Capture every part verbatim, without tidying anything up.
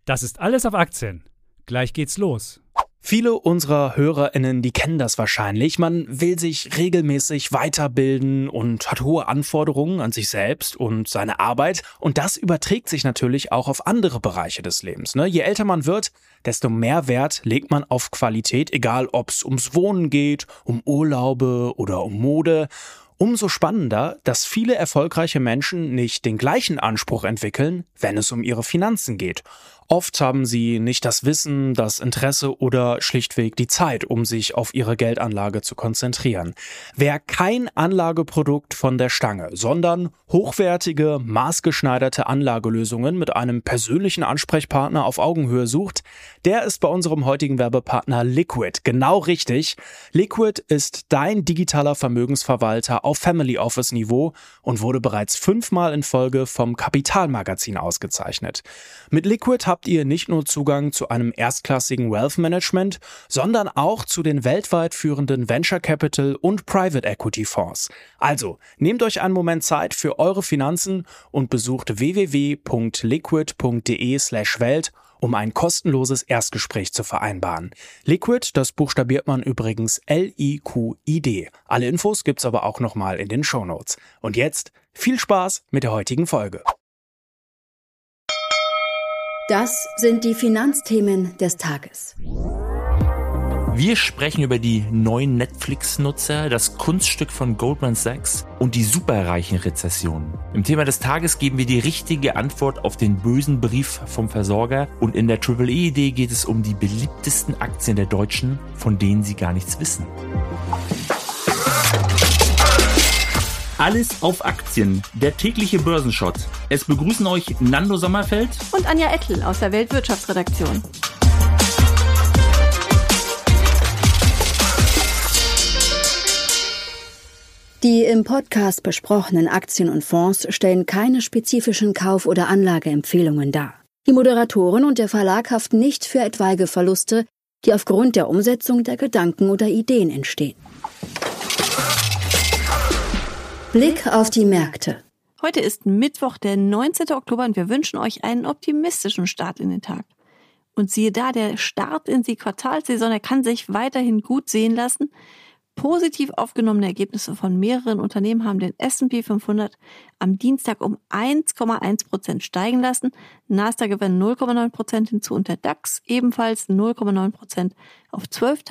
Das ist alles auf Aktien. Gleich geht's los. Viele unserer HörerInnen, die kennen das wahrscheinlich. Man will sich regelmäßig weiterbilden und hat hohe Anforderungen an sich selbst und seine Arbeit. Und das überträgt sich natürlich auch auf andere Bereiche des Lebens. Ne? Je älter man wird, desto mehr Wert legt man auf Qualität, egal ob es ums Wohnen geht, um Urlaube oder um Mode. Umso spannender, dass viele erfolgreiche Menschen nicht den gleichen Anspruch entwickeln, wenn es um ihre Finanzen geht. Oft haben sie nicht das Wissen, das Interesse oder schlichtweg die Zeit, um sich auf ihre Geldanlage zu konzentrieren. Wer kein Anlageprodukt von der Stange, sondern hochwertige, maßgeschneiderte Anlagelösungen mit einem persönlichen Ansprechpartner auf Augenhöhe sucht, der ist bei unserem heutigen Werbepartner Liquid genau richtig. Liquid ist dein digitaler Vermögensverwalter auf Family Office Niveau und wurde bereits fünfmal in Folge vom Kapitalmagazin ausgezeichnet. Mit Liquid habt ihr nicht nur Zugang zu einem erstklassigen Wealth Management, sondern auch zu den weltweit führenden Venture Capital und Private Equity Fonds. Also, nehmt euch einen Moment Zeit für eure Finanzen und besucht w w w punkt liquid punkt d e slash welt, um ein kostenloses Erstgespräch zu vereinbaren. Liquid, das buchstabiert man übrigens L I Q I D. Alle Infos gibt's aber auch nochmal in den Shownotes. Und jetzt viel Spaß mit der heutigen Folge. Das sind die Finanzthemen des Tages. Wir sprechen über die neuen Netflix-Nutzer, das Kunststück von Goldman Sachs und die superreichen Rezessionen. Im Thema des Tages geben wir die richtige Antwort auf den bösen Brief vom Versorger. Und in der Triple E-Idee geht es um die beliebtesten Aktien der Deutschen, von denen sie gar nichts wissen. Alles auf Aktien, der tägliche Börsenshot. Es begrüßen euch Nando Sommerfeld und Anja Ettel aus der Weltwirtschaftsredaktion. Die im Podcast besprochenen Aktien und Fonds stellen keine spezifischen Kauf- oder Anlageempfehlungen dar. Die Moderatoren und der Verlag haften nicht für etwaige Verluste, die aufgrund der Umsetzung der Gedanken oder Ideen entstehen. Blick auf die Märkte. Heute ist Mittwoch, der neunzehnten Oktober und wir wünschen euch einen optimistischen Start in den Tag. Und siehe da, der Start in die Quartalssaison, der kann sich weiterhin gut sehen lassen. Positiv aufgenommene Ergebnisse von mehreren Unternehmen haben den S und P fünfhundert am Dienstag um eins Komma eins Prozent steigen lassen. Nasdaq gewinnt null Komma neun Prozent hinzu und der DAX ebenfalls null Komma neun Prozent auf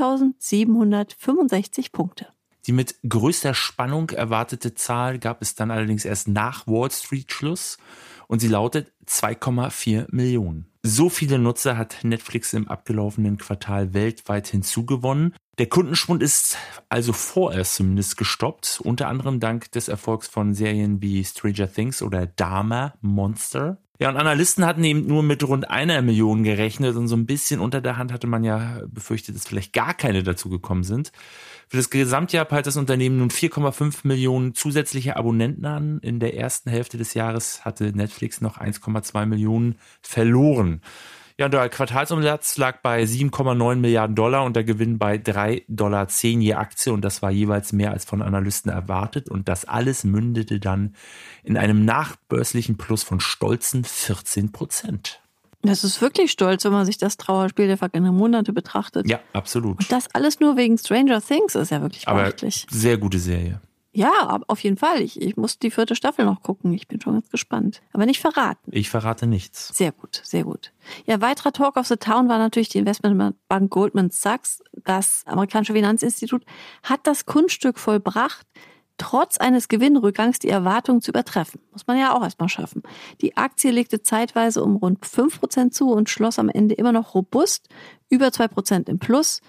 zwölftausendsiebenhundertfünfundsechzig Punkte. Die mit größter Spannung erwartete Zahl gab es dann allerdings erst nach Wall Street Schluss und sie lautet zwei Komma vier Millionen. So viele Nutzer hat Netflix im abgelaufenen Quartal weltweit hinzugewonnen. Der Kundenschwund ist also vorerst zumindest gestoppt, unter anderem dank des Erfolgs von Serien wie Stranger Things oder Dahmer Monster. Ja, und Analysten hatten eben nur mit rund einer Million gerechnet und so ein bisschen unter der Hand hatte man ja befürchtet, dass vielleicht gar keine dazu gekommen sind. Für das Gesamtjahr peilt das Unternehmen nun vier Komma fünf Millionen zusätzliche Abonnenten an. In der ersten Hälfte des Jahres hatte Netflix noch eins Komma zwei Millionen verloren. Ja, der Quartalsumsatz lag bei sieben Komma neun Milliarden Dollar und der Gewinn bei drei Komma zehn Dollar je Aktie und das war jeweils mehr als von Analysten erwartet und das alles mündete dann in einem nachbörslichen Plus von stolzen vierzehn Prozent. Das ist wirklich stolz, wenn man sich das Trauerspiel der vergangenen Monate betrachtet. Ja, absolut. Und das alles nur wegen Stranger Things ist ja wirklich beachtlich. Aber sehr gute Serie. Ja, auf jeden Fall. Ich, ich muss die vierte Staffel noch gucken. Ich bin schon ganz gespannt. Aber nicht verraten. Ich verrate nichts. Sehr gut, sehr gut. Ja, weiterer Talk of the Town war natürlich die Investmentbank Goldman Sachs. Das amerikanische Finanzinstitut hat das Kunststück vollbracht, trotz eines Gewinnrückgangs die Erwartungen zu übertreffen. Muss man ja auch erstmal schaffen. Die Aktie legte zeitweise um rund fünf Prozent zu und schloss am Ende immer noch robust, über zwei Prozent im Plus.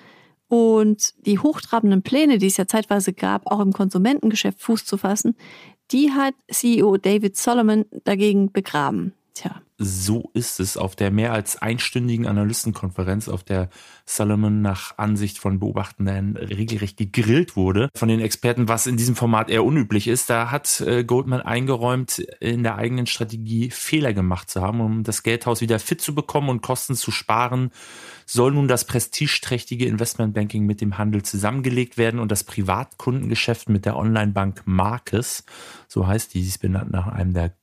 Und die hochtrabenden Pläne, die es ja zeitweise gab, auch im Konsumentengeschäft Fuß zu fassen, die hat C E O David Solomon dagegen begraben. Tja. So ist es. Auf der mehr als einstündigen Analystenkonferenz, auf der Solomon nach Ansicht von Beobachtenden regelrecht gegrillt wurde von den Experten, was in diesem Format eher unüblich ist, da hat äh, Goldman eingeräumt, in der eigenen Strategie Fehler gemacht zu haben. Um das Geldhaus wieder fit zu bekommen und Kosten zu sparen, soll nun das prestigeträchtige Investmentbanking mit dem Handel zusammengelegt werden und das Privatkundengeschäft mit der Onlinebank Marcus, so heißt die, sie ist benannt nach einem der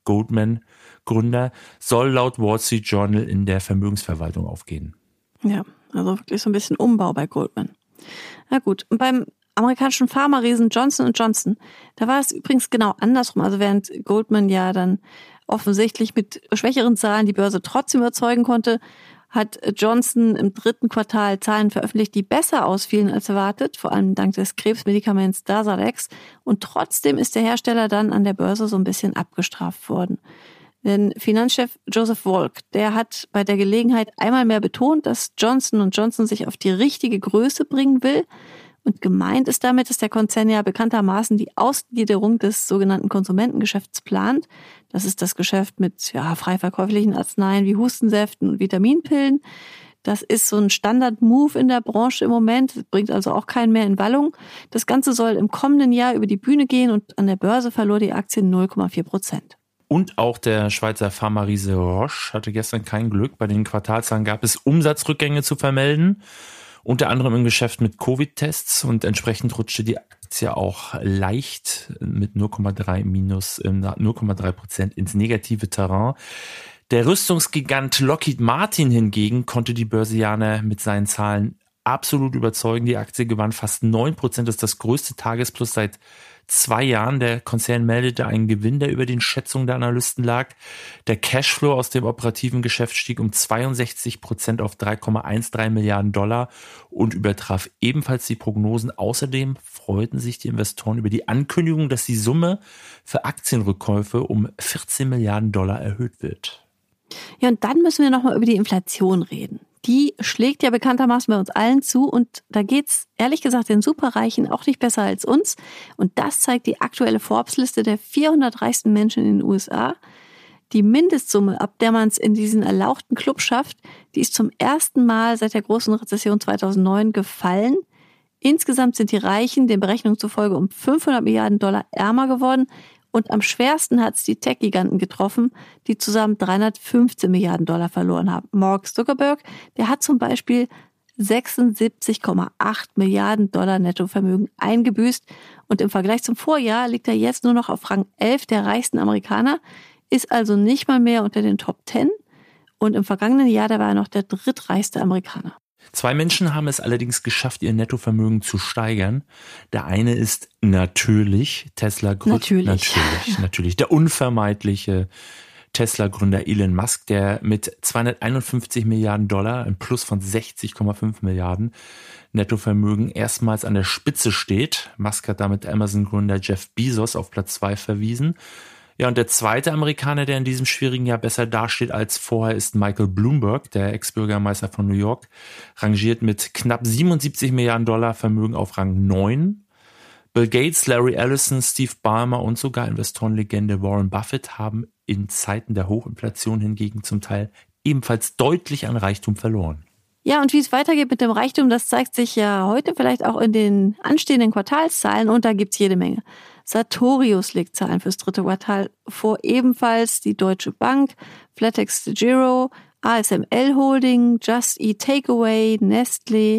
Goldman-Gründer, soll laut Wall Street Journal in der Vermögensverwaltung aufgehen. Ja, also wirklich so ein bisschen Umbau bei Goldman. Na gut, und beim amerikanischen Pharma-Riesen Johnson und Johnson, da war es übrigens genau andersrum. Also während Goldman ja dann offensichtlich mit schwächeren Zahlen die Börse trotzdem überzeugen konnte, hat Johnson im dritten Quartal Zahlen veröffentlicht, die besser ausfielen als erwartet, vor allem dank des Krebsmedikaments Darzalex. Und trotzdem ist der Hersteller dann an der Börse so ein bisschen abgestraft worden. Denn Finanzchef Joseph Wolk, der hat bei der Gelegenheit einmal mehr betont, dass Johnson und Johnson sich auf die richtige Größe bringen will. Und gemeint ist damit, dass der Konzern ja bekanntermaßen die Ausgliederung des sogenannten Konsumentengeschäfts plant. Das ist das Geschäft mit ja, frei verkäuflichen Arzneien wie Hustensäften und Vitaminpillen. Das ist so ein Standard-Move in der Branche im Moment, das bringt also auch keinen mehr in Wallung. Das Ganze soll im kommenden Jahr über die Bühne gehen und an der Börse verlor die Aktie null Komma vier Prozent. Und auch der Schweizer Pharma-Riese Roche hatte gestern kein Glück. Bei den Quartalszahlen gab es Umsatzrückgänge zu vermelden. Unter anderem im Geschäft mit Covid-Tests und entsprechend rutschte die Aktie auch leicht mit null Komma drei minus null Komma drei Prozent ins negative Terrain. Der Rüstungsgigant Lockheed Martin hingegen konnte die Börsianer mit seinen Zahlen absolut überzeugen. Die Aktie gewann fast neun Prozent, das ist das größte Tagesplus seit zwei Jahren. Der Konzern meldete einen Gewinn, der über den Schätzungen der Analysten lag. Der Cashflow aus dem operativen Geschäft stieg um zweiundsechzig Prozent auf drei Komma dreizehn Milliarden Dollar und übertraf ebenfalls die Prognosen. Außerdem freuten sich die Investoren über die Ankündigung, dass die Summe für Aktienrückkäufe um vierzehn Milliarden Dollar erhöht wird. Ja, und dann müssen wir nochmal über die Inflation reden. Die schlägt ja bekanntermaßen bei uns allen zu und da geht's ehrlich gesagt den Superreichen auch nicht besser als uns. Und das zeigt die aktuelle Forbes-Liste der vierhundert reichsten Menschen in den U S A. Die Mindestsumme, ab der man es in diesen erlauchten Club schafft, die ist zum ersten Mal seit der großen Rezession zweitausendneun gefallen. Insgesamt sind die Reichen den Berechnungen zufolge um fünfhundert Milliarden Dollar ärmer geworden. Und am schwersten hat es die Tech-Giganten getroffen, die zusammen dreihundertfünfzehn Milliarden Dollar verloren haben. Mark Zuckerberg, der hat zum Beispiel sechsundsiebzig Komma acht Milliarden Dollar Nettovermögen eingebüßt. Und im Vergleich zum Vorjahr liegt er jetzt nur noch auf Rang elf der reichsten Amerikaner, ist also nicht mal mehr unter den Top zehn. Und im vergangenen Jahr, da war er noch der drittreichste Amerikaner. Zwei Menschen haben es allerdings geschafft, ihr Nettovermögen zu steigern. Der eine ist natürlich Tesla-Gründer. Natürlich. Natürlich, natürlich. Der unvermeidliche Tesla-Gründer Elon Musk, der mit zweihunderteinundfünfzig Milliarden Dollar, ein Plus von sechzig Komma fünf Milliarden Nettovermögen, erstmals an der Spitze steht. Musk hat damit Amazon-Gründer Jeff Bezos auf Platz zwei verwiesen. Ja, und der zweite Amerikaner, der in diesem schwierigen Jahr besser dasteht als vorher, ist Michael Bloomberg, der Ex-Bürgermeister von New York, rangiert mit knapp siebenundsiebzig Milliarden Dollar Vermögen auf Rang neun. Bill Gates, Larry Ellison, Steve Ballmer und sogar Investorenlegende Warren Buffett haben in Zeiten der Hochinflation hingegen zum Teil ebenfalls deutlich an Reichtum verloren. Ja, und wie es weitergeht mit dem Reichtum, das zeigt sich ja heute vielleicht auch in den anstehenden Quartalszahlen und da gibt's jede Menge. Sartorius legt Zahlen fürs dritte Quartal vor, ebenfalls die Deutsche Bank, flatexDEGIRO, A S M L Holding, Just Eat Takeaway, Nestlé,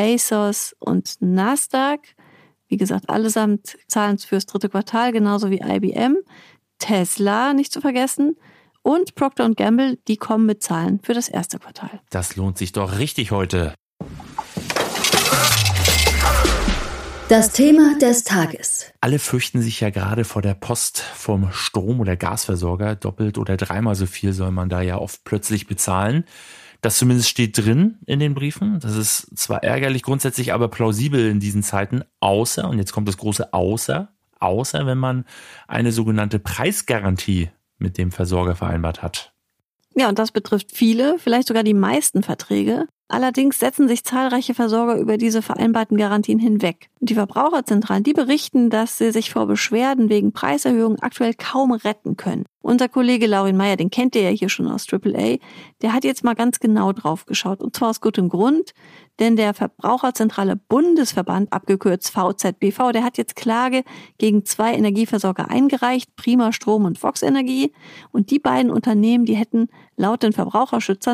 ASOS und Nasdaq. Wie gesagt, allesamt Zahlen fürs dritte Quartal, genauso wie I B M, Tesla nicht zu vergessen und Procter und Gamble, die kommen mit Zahlen für das erste Quartal. Das lohnt sich doch richtig heute. Das Thema des Tages. Alle fürchten sich ja gerade vor der Post vom Strom- oder Gasversorger. Doppelt oder dreimal so viel soll man da ja oft plötzlich bezahlen. Das zumindest steht drin in den Briefen. Das ist zwar ärgerlich grundsätzlich, aber plausibel in diesen Zeiten. Außer, und jetzt kommt das große Außer, außer wenn man eine sogenannte Preisgarantie mit dem Versorger vereinbart hat. Ja, und das betrifft viele, vielleicht sogar die meisten Verträge. Allerdings setzen sich zahlreiche Versorger über diese vereinbarten Garantien hinweg. Und die Verbraucherzentralen, die berichten, dass sie sich vor Beschwerden wegen Preiserhöhungen aktuell kaum retten können. Unser Kollege Laurin Meyer, den kennt ihr ja hier schon aus Triple A, der hat jetzt mal ganz genau drauf geschaut. Und zwar aus gutem Grund, denn der Verbraucherzentrale Bundesverband, abgekürzt V Z B V, der hat jetzt Klage gegen zwei Energieversorger eingereicht, Prima Strom und Vox Energie. Und die beiden Unternehmen, die hätten laut den Verbraucherschützern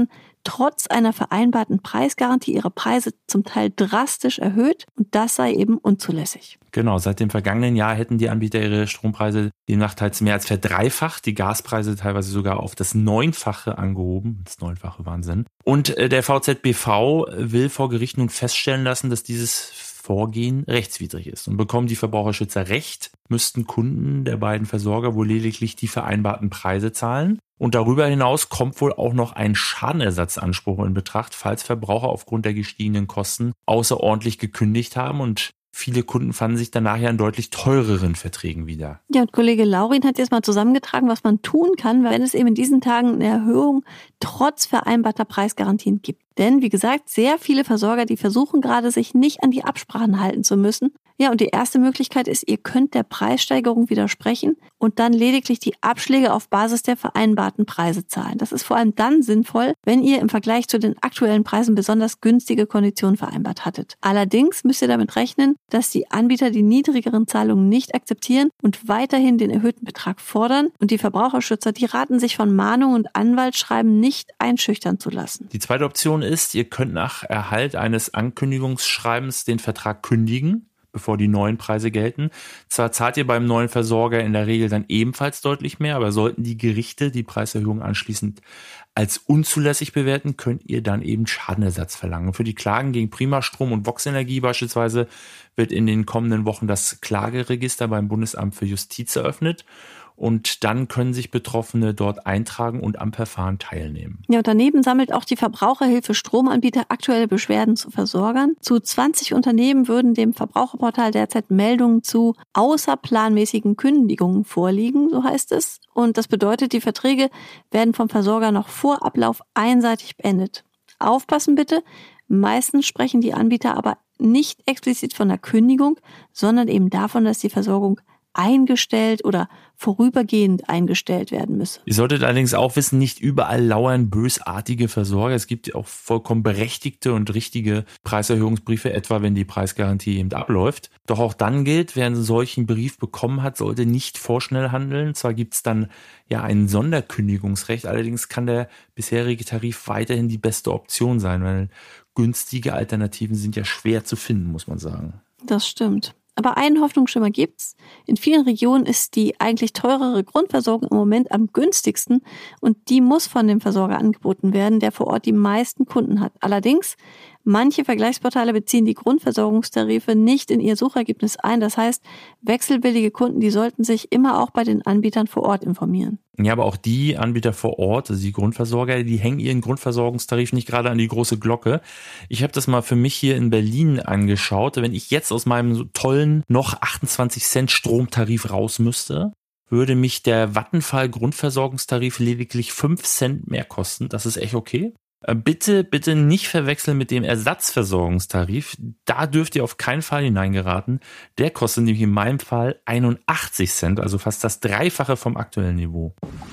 trotz einer vereinbarten Preisgarantie ihre Preise zum Teil drastisch erhöht und das sei eben unzulässig. Genau, seit dem vergangenen Jahr hätten die Anbieter ihre Strompreise demnach teils mehr als verdreifacht, die Gaspreise teilweise sogar auf das Neunfache angehoben. Das Neunfache Wahnsinn. Und der V Z B V will vor Gericht nun feststellen lassen, dass dieses Vorgehen rechtswidrig ist. Und bekommen die Verbraucherschützer recht, müssten Kunden der beiden Versorger wohl lediglich die vereinbarten Preise zahlen. Und darüber hinaus kommt wohl auch noch ein Schadenersatzanspruch in Betracht, falls Verbraucher aufgrund der gestiegenen Kosten außerordentlich gekündigt haben. Und viele Kunden fanden sich danach ja in deutlich teureren Verträgen wieder. Ja, und Kollege Laurin hat jetzt mal zusammengetragen, was man tun kann, wenn es eben in diesen Tagen eine Erhöhung trotz vereinbarter Preisgarantien gibt. Denn, wie gesagt, sehr viele Versorger, die versuchen gerade, sich nicht an die Absprachen halten zu müssen. Ja, und die erste Möglichkeit ist, ihr könnt der Preissteigerung widersprechen und dann lediglich die Abschläge auf Basis der vereinbarten Preise zahlen. Das ist vor allem dann sinnvoll, wenn ihr im Vergleich zu den aktuellen Preisen besonders günstige Konditionen vereinbart hattet. Allerdings müsst ihr damit rechnen, dass die Anbieter die niedrigeren Zahlungen nicht akzeptieren und weiterhin den erhöhten Betrag fordern. Und die Verbraucherschützer, die raten sich von Mahnungen und Anwaltsschreiben nicht einschüchtern zu lassen. Die zweite Option ist, ihr könnt nach Erhalt eines Ankündigungsschreibens den Vertrag kündigen, bevor die neuen Preise gelten. Zwar zahlt ihr beim neuen Versorger in der Regel dann ebenfalls deutlich mehr, aber sollten die Gerichte die Preiserhöhung anschließend als unzulässig bewerten, könnt ihr dann eben Schadenersatz verlangen. Für die Klagen gegen Primastrom und Vox Energie beispielsweise wird in den kommenden Wochen das Klageregister beim Bundesamt für Justiz eröffnet. Und dann können sich Betroffene dort eintragen und am Verfahren teilnehmen. Ja, und daneben sammelt auch die Verbraucherhilfe Stromanbieter aktuelle Beschwerden zu Versorgern. Zu zwanzig Unternehmen würden dem Verbraucherportal derzeit Meldungen zu außerplanmäßigen Kündigungen vorliegen, so heißt es. Und das bedeutet, die Verträge werden vom Versorger noch vor Ablauf einseitig beendet. Aufpassen bitte, meistens sprechen die Anbieter aber nicht explizit von der Kündigung, sondern eben davon, dass die Versorgung eingestellt oder vorübergehend eingestellt werden müsse. Ihr solltet allerdings auch wissen, nicht überall lauern bösartige Versorger. Es gibt auch vollkommen berechtigte und richtige Preiserhöhungsbriefe, etwa wenn die Preisgarantie eben abläuft. Doch auch dann gilt, wer einen solchen Brief bekommen hat, sollte nicht vorschnell handeln. Zwar gibt es dann ja ein Sonderkündigungsrecht, allerdings kann der bisherige Tarif weiterhin die beste Option sein, weil günstige Alternativen sind ja schwer zu finden, muss man sagen. Das stimmt. Aber einen Hoffnungsschimmer gibt's. In vielen Regionen ist die eigentlich teurere Grundversorgung im Moment am günstigsten und die muss von dem Versorger angeboten werden, der vor Ort die meisten Kunden hat. Allerdings, manche Vergleichsportale beziehen die Grundversorgungstarife nicht in ihr Suchergebnis ein. Das heißt, wechselwillige Kunden, die sollten sich immer auch bei den Anbietern vor Ort informieren. Ja, aber auch die Anbieter vor Ort, also die Grundversorger, die hängen ihren Grundversorgungstarif nicht gerade an die große Glocke. Ich habe das mal für mich hier in Berlin angeschaut. Wenn ich jetzt aus meinem so tollen noch achtundzwanzig Cent Stromtarif raus müsste, würde mich der Vattenfall Grundversorgungstarif lediglich fünf Cent mehr kosten. Das ist echt okay. Bitte, bitte nicht verwechseln mit dem Ersatzversorgungstarif. Da dürft ihr auf keinen Fall hineingeraten. Der kostet nämlich in meinem Fall einundachtzig Cent, also fast das Dreifache vom aktuellen Niveau.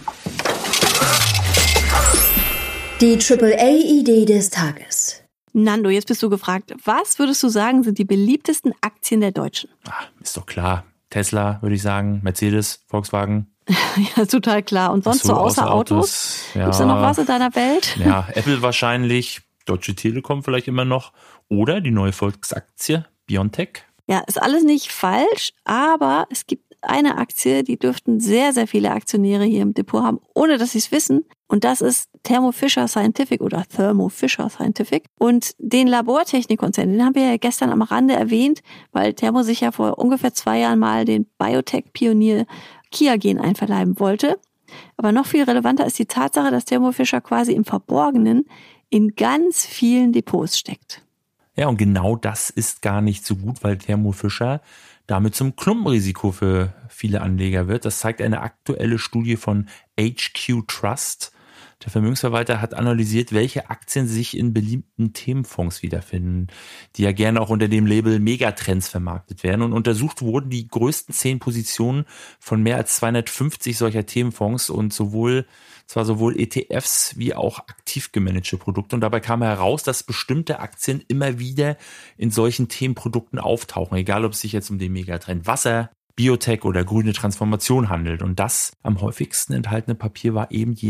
Die Triple A-Idee des Tages. Nando, jetzt bist du gefragt. Was würdest du sagen, sind die beliebtesten Aktien der Deutschen? Ach, ist doch klar. Tesla, würde ich sagen. Mercedes, Volkswagen. Ja, total klar. Und sonst so, so außer, außer Autos? Autos? Ja. Gibt es da noch was in deiner Welt? Ja, Apple wahrscheinlich, Deutsche Telekom vielleicht immer noch oder die neue Volksaktie, BioNTech. Ja, ist alles nicht falsch, aber es gibt eine Aktie, die dürften sehr, sehr viele Aktionäre hier im Depot haben, ohne dass sie es wissen. Und das ist Thermo Fisher Scientific oder Thermo Fisher Scientific. Und den Labortechnikkonzern, den haben wir ja gestern am Rande erwähnt, weil Thermo sich ja vor ungefähr zwei Jahren mal den Biotech-Pionier Kia-Gen einverleiben wollte. Aber noch viel relevanter ist die Tatsache, dass Thermo Fisher quasi im Verborgenen in ganz vielen Depots steckt. Ja, und genau das ist gar nicht so gut, weil Thermo Fisher damit zum Klumpenrisiko für viele Anleger wird. Das zeigt eine aktuelle Studie von H Q Trust. Der Vermögensverwalter hat analysiert, welche Aktien sich in beliebten Themenfonds wiederfinden, die ja gerne auch unter dem Label Megatrends vermarktet werden. Und untersucht wurden die größten zehn Positionen von mehr als zweihundertfünfzig solcher Themenfonds und sowohl zwar sowohl E T Fs wie auch aktiv gemanagte Produkte. Und dabei kam heraus, dass bestimmte Aktien immer wieder in solchen Themenprodukten auftauchen, egal ob es sich jetzt um den Megatrend Wasser, Biotech oder grüne Transformation handelt. Und das am häufigsten enthaltene Papier war eben jene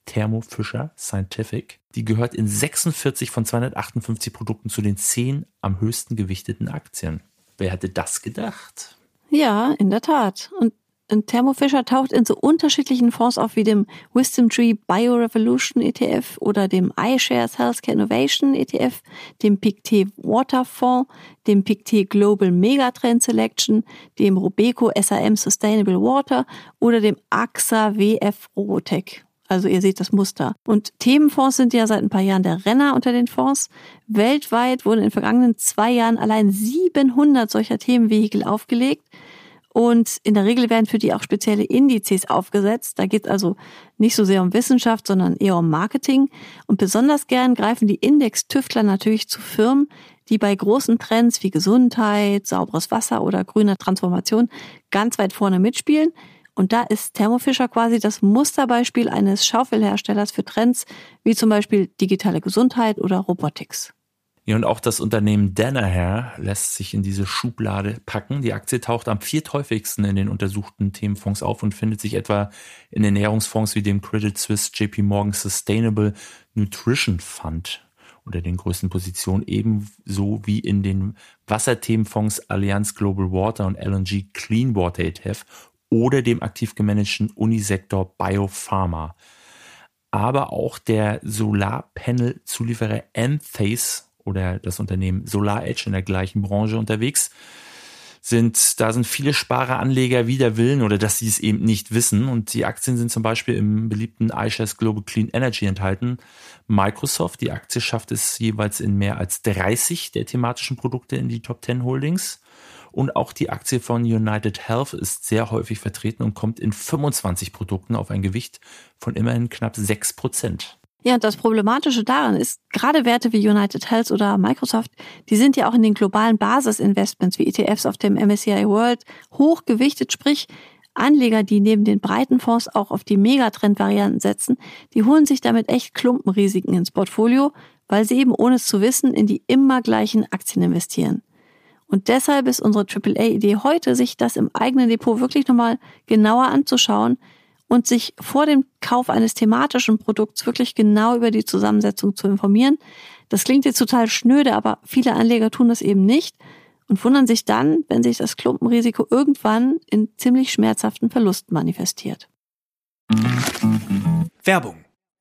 Thermo Fisher Scientific. Die gehört in sechsundvierzig von zweihundertachtundfünfzig Produkten zu den zehn am höchsten gewichteten Aktien. Wer hätte das gedacht? Ja, in der Tat. Und Thermo Fisher taucht in so unterschiedlichen Fonds auf wie dem Wisdom Tree Bio Revolution E T F oder dem iShares Healthcare Innovation E T F, dem Pictet Water Fonds, dem Pictet Global Megatrend Selection, dem Robeco S A M Sustainable Water oder dem A X A W F Robotech. Also ihr seht das Muster. Und Themenfonds sind ja seit ein paar Jahren der Renner unter den Fonds. Weltweit wurden in den vergangenen zwei Jahren allein siebenhundert solcher Themenvehikel aufgelegt. Und in der Regel werden für die auch spezielle Indizes aufgesetzt. Da geht es also nicht so sehr um Wissenschaft, sondern eher um Marketing. Und besonders gern greifen die Index-Tüftler natürlich zu Firmen, die bei großen Trends wie Gesundheit, sauberes Wasser oder grüner Transformation ganz weit vorne mitspielen. Und da ist Thermo Fisher quasi das Musterbeispiel eines Schaufelherstellers für Trends, wie zum Beispiel digitale Gesundheit oder Robotics. Ja, und auch das Unternehmen Danaher lässt sich in diese Schublade packen. Die Aktie taucht am vierthäufigsten in den untersuchten Themenfonds auf und findet sich etwa in Ernährungsfonds wie dem Credit Suisse J P Morgan Sustainable Nutrition Fund unter den größten Positionen, ebenso wie in den Wasserthemenfonds Allianz Global Water und L und G Clean Water E T F oder dem aktiv gemanagten Unisektor Biopharma. Aber auch der Solarpanel-Zulieferer Enphase oder das Unternehmen SolarEdge in der gleichen Branche unterwegs sind. Da sind viele Sparer-Anleger wider Willen oder dass sie es eben nicht wissen. Und die Aktien sind zum Beispiel im beliebten iShares Global Clean Energy enthalten. Microsoft, die Aktie schafft es jeweils in mehr als dreißig der thematischen Produkte in die Top zehn Holdings. Und auch die Aktie von United Health ist sehr häufig vertreten und kommt in fünfundzwanzig Produkten auf ein Gewicht von immerhin knapp sechs Prozent. Ja, und das Problematische daran ist, gerade Werte wie United Health oder Microsoft, die sind ja auch in den globalen Basisinvestments wie E T Fs auf dem M S C I World hochgewichtet, sprich Anleger, die neben den breiten Fonds auch auf die Megatrend-Varianten setzen, die holen sich damit echt Klumpenrisiken ins Portfolio, weil sie eben ohne es zu wissen in die immer gleichen Aktien investieren. Und deshalb ist unsere Triple A-Idee heute, sich das im eigenen Depot wirklich nochmal genauer anzuschauen und sich vor dem Kauf eines thematischen Produkts wirklich genau über die Zusammensetzung zu informieren. Das klingt jetzt total schnöde, aber viele Anleger tun das eben nicht und wundern sich dann, wenn sich das Klumpenrisiko irgendwann in ziemlich schmerzhaften Verlusten manifestiert. Werbung.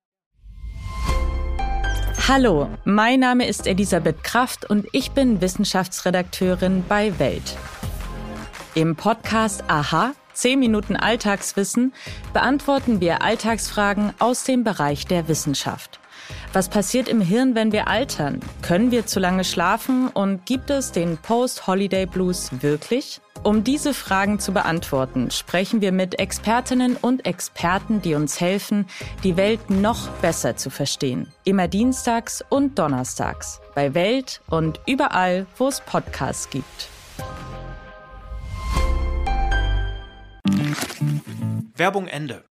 Hallo, mein Name ist Elisabeth Kraft und ich bin Wissenschaftsredakteurin bei Welt. Im Podcast Aha, zehn Minuten Alltagswissen, beantworten wir Alltagsfragen aus dem Bereich der Wissenschaft. Was passiert im Hirn, wenn wir altern? Können wir zu lange schlafen und gibt es den Post-Holiday Blues wirklich? Um diese Fragen zu beantworten, sprechen wir mit Expertinnen und Experten, die uns helfen, die Welt noch besser zu verstehen. Immer dienstags und donnerstags bei Welt und überall, wo es Podcasts gibt. Werbung Ende.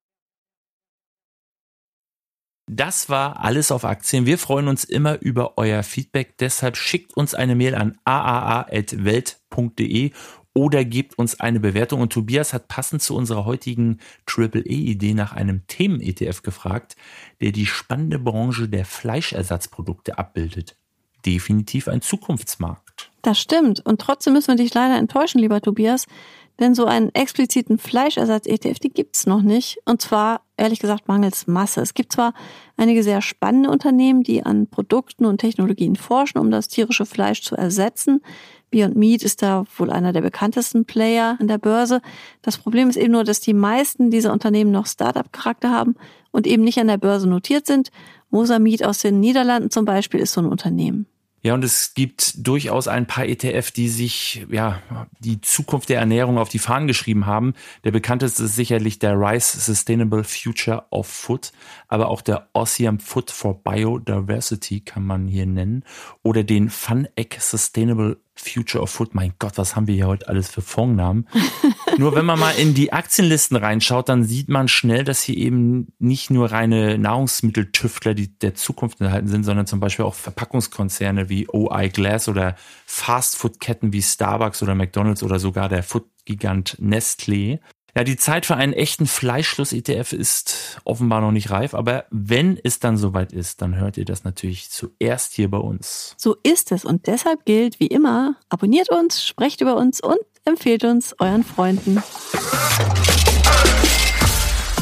Das war alles auf Aktien. Wir freuen uns immer über euer Feedback. Deshalb schickt uns eine Mail an a a a at welt punkt de oder gebt uns eine Bewertung. Und Tobias hat passend zu unserer heutigen Triple A-Idee nach einem Themen-E T F gefragt, der die spannende Branche der Fleischersatzprodukte abbildet. Definitiv ein Zukunftsmarkt. Das stimmt. Und trotzdem müssen wir dich leider enttäuschen, lieber Tobias. Denn so einen expliziten Fleischersatz-E T F, die gibt's noch nicht. Und zwar, ehrlich gesagt, mangels Masse. Es gibt zwar einige sehr spannende Unternehmen, die an Produkten und Technologien forschen, um das tierische Fleisch zu ersetzen. Beyond Meat ist da wohl einer der bekanntesten Player an der Börse. Das Problem ist eben nur, dass die meisten dieser Unternehmen noch Start-up-Charakter haben und eben nicht an der Börse notiert sind. Mosa Meat aus den Niederlanden zum Beispiel ist so ein Unternehmen. Ja, und es gibt durchaus ein paar E T F, die sich ja die Zukunft der Ernährung auf die Fahnen geschrieben haben. Der bekannteste ist sicherlich der Rice Sustainable Future of Food, aber auch der Ossium Food for Biodiversity kann man hier nennen oder den Fun Egg Sustainable Future of Food. Mein Gott, was haben wir hier heute alles für Fondsnamen? Nur wenn man mal in die Aktienlisten reinschaut, dann sieht man schnell, dass hier eben nicht nur reine Nahrungsmitteltüftler, die der Zukunft enthalten sind, sondern zum Beispiel auch Verpackungskonzerne wie O I Glass oder Fastfood-Ketten wie Starbucks oder McDonald's oder sogar der Food-Gigant Nestlé. Ja, die Zeit für einen echten Fleischschluss-E T F ist offenbar noch nicht reif, aber wenn es dann soweit ist, dann hört ihr das natürlich zuerst hier bei uns. So ist es und deshalb gilt wie immer, abonniert uns, sprecht über uns und empfehlt uns euren Freunden.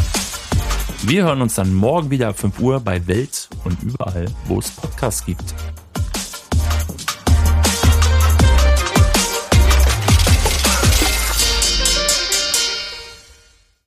Wir hören uns dann morgen wieder ab fünf Uhr bei Welt und überall, wo es Podcasts gibt.